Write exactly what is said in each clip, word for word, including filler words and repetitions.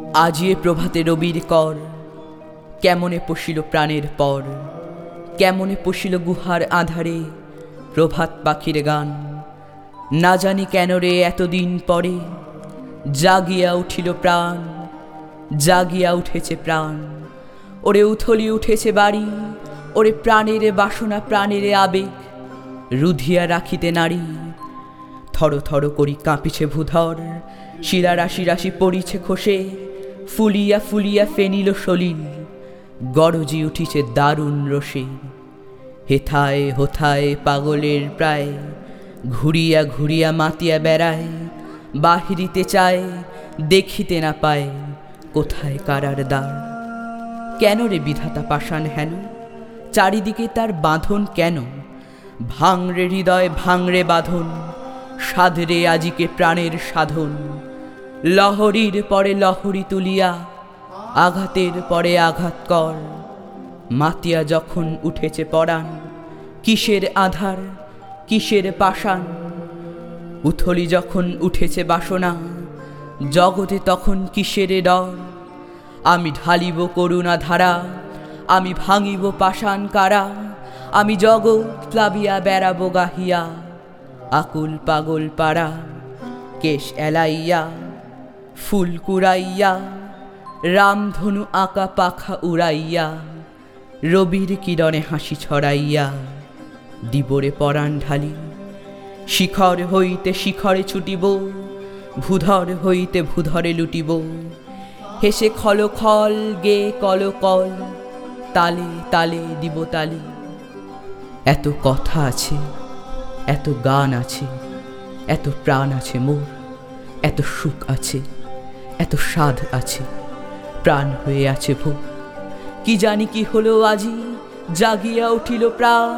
আজিয়ে প্রভাতে রবির কর, কেমনে পশিল প্রাণের পর, কেমনে পশিল গুহার আধারে প্রভাত পাখির গান। না জানি কেন রে এতদিন পরে জাগিয়া উঠিল প্রাণ, জাগিয়া উঠেছে প্রাণ। ওরে উথলি উঠেছে বাড়ি, ওরে প্রাণের বাসনা প্রাণের আবেগ রুধিয়া রাখিতে নারী। থর থর করি কাঁপিছে ভূধর, শিরা রাশি রাশি পড়িছে খসে, ফুলিয়া ফুলিয়া ফেনিল সলিল, গরজি উঠিছে দারুণ রসে। হেথায় হোথায় পাগলের প্রায়, ঘুরিয়া ঘুরিয়া মাতিয়া বেড়ায়, বাহিরিতে চায় দেখিতে না পায় কোথায় কারার দ্বার। কেন রে বিধাতা পাষাণ হেন, চারিদিকে তার বাঁধন কেন? ভাঙরে হৃদয় ভাঙরে বাঁধন, সাধরে আজিকে প্রাণের সাধন। লহরীর পরে লহরী তুলিয়া, আঘাতের পরে আঘাত কর। মাতিয়া যখন উঠেছে পরাণ, কিসের আধার কিসের পাষাণ। উথলি যখন উঠেছে বাসনা, জগতে তখন কিসের ডর। আমি ঢালিব করুণা ধারা, আমি ভাঙিব পাষাণ কারা। আমি জগৎ প্লাবিয়া বেড়াবো গাহিয়া, আকুল পাগল পাড়া। কেশ এলাইয়া ফুল কুড়াইয়া, রামধনু আঁকা পাখা উড়াইয়া, রবির কিরণে হাসি ছড়াইয়া দিবরে পরাণ ঢালি। শিখর হইতে শিখরে ছুটিব, ভূধর হইতে ভূধরে লুটিব। হেসে খল খল গে কল কল, তালে তালে দিব তালি। এত কথা আছে, এত গান আছে, এত প্রাণ আছে মোর, এত সুখ আছে, এত স্বাদ আছে, প্রাণ হয়ে আছে ভোর। কি জানি কি হলো আজি, জাগিয়া উঠিল প্রাণ।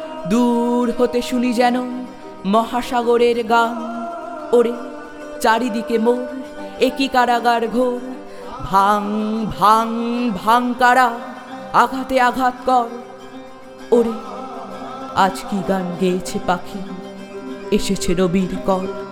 দূর হতে শুনি যেন মহাসাগরের গান। ওরে চারিদিকে মোর একই কারাগার ঘোর। ভাং ভাং ভাং কারা, আঘাতে আঘাত কর। ওরে আজ কি গান গেয়েছে পাখি, এসেছে রবির কর।